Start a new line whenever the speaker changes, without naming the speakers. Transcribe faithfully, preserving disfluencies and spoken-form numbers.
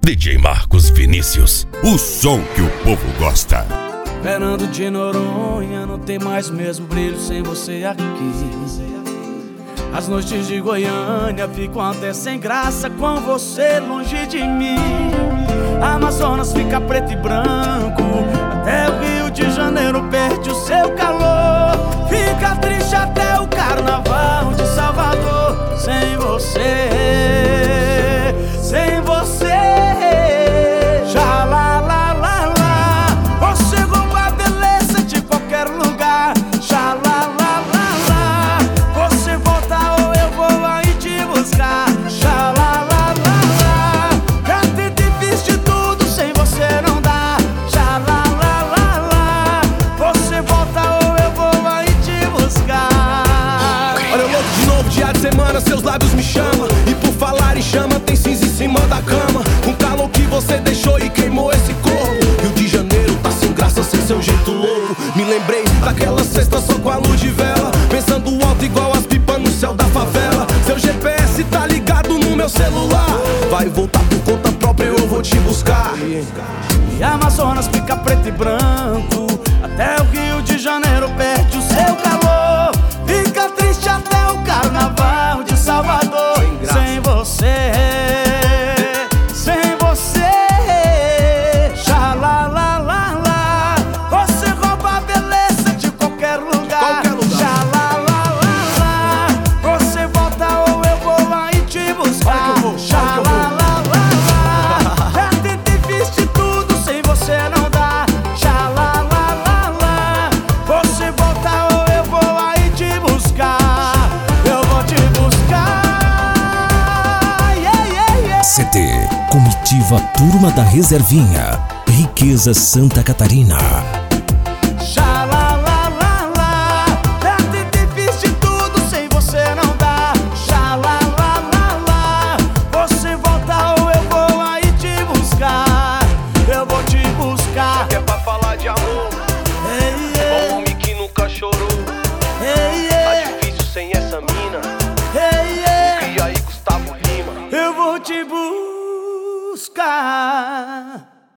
D J Marcos Vinícius, o som que o povo gosta.
Fernando de Noronha, não tem mais mesmo brilho sem você aqui. As noites de Goiânia ficam até sem graça com você longe de mim. Amazonas fica preto e branco, até o Rio de Janeiro perde o seu calor. Fica triste até o Carnaval de Salvador sem você, sem você. Já lá, lá, lá, lá, você rouba a beleza de qualquer lugar. Já lá, lá, lá, lá, você volta ou eu vou aí te buscar. Já lá, lá, lá, lá, já tentei, fiz de tudo, sem você não dá. Já lá, lá, lá, lá, você volta ou eu vou aí te buscar.
Olha eu louco de novo, dia de semana, seus lábios me chamam. E por falar em chama, tem cinza em cima da cama. Um calor que você deixou e queimou esse corpo. Rio de Janeiro tá sem graça, sem seu jeito louco. Me lembrei daquela sexta só com a luz de vela, pensando alto igual as pipas no céu da favela. Seu G P S tá ligado no meu celular, vai voltar por conta própria, eu vou te buscar.
E Amazonas fica preto e branco, até o Rio de Janeiro perde o seu calor. Fica triste até o Carnaval de Salvador sem você, sem você. Já lá, lá, lá, lá, você rouba a beleza de qualquer lugar.
Qualquer lugar.
Já lá, lá, lá, lá, você volta ou eu vou aí te buscar.
Olha que eu vou,
já
olha que eu
lá,
vou.
lá, lá, lá, já tentei, fiz de tudo, sem você não dá. Já lá, lá, lá, lá, você volta ou eu vou aí te buscar. Eu vou te buscar. Yeah, yeah, yeah.
C T Comitiva Turma da Reservinha, Riqueza Santa Catarina.